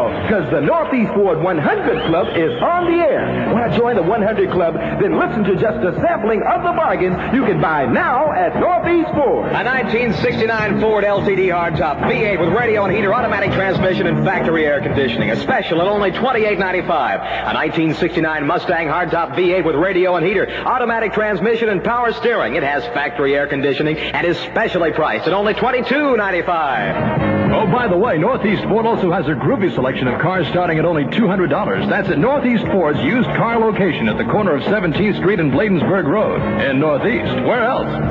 now, because the Northeast Ford 100 Club is on the air. Want to join the 100 Club? Then listen to just a sampling of the bargains you can buy now at Northeast Ford. A 1969 Ford LCD hardtop V8 with radio and heater, automatic transmission, and factory air conditioning. A special at only $28.95. A 1969 Mustang hardtop V8 with radio and heater, automatic transmission, and power steering. It has factory air conditioning and is specially priced at only $22.95. Oh, by the way, Northeast Ford also has a groovy selection of cars starting at only $200. That's at Northeast Ford's used car location at the corner of 17th Street and Bladensburg Road in Northeast. Where else?